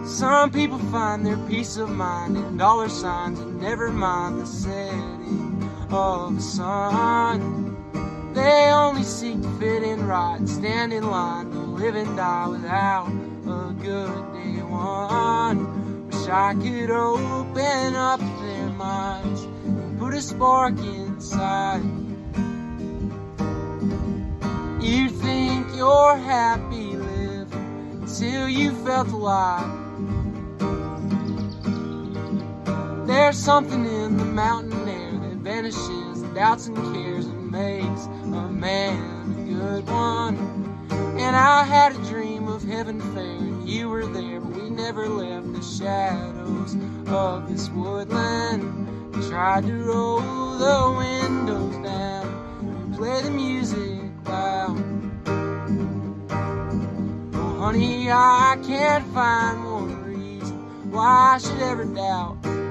Some people find their peace of mind in dollar signs and never mind the setting of the sun. They only seek to fit in right and stand in line to live and die without a good day one. Wish I could open up their minds and put a spark inside. You think you're happy living until you felt alive. There's something in the mountain air that vanishes the doubts and cares and makes a man a good one. And I had a dream of heaven fair and you were there, but we never left the shadows of this woodland. We tried to roll the windows down and play the music loud. Oh honey, I can't find one reason why I should ever doubt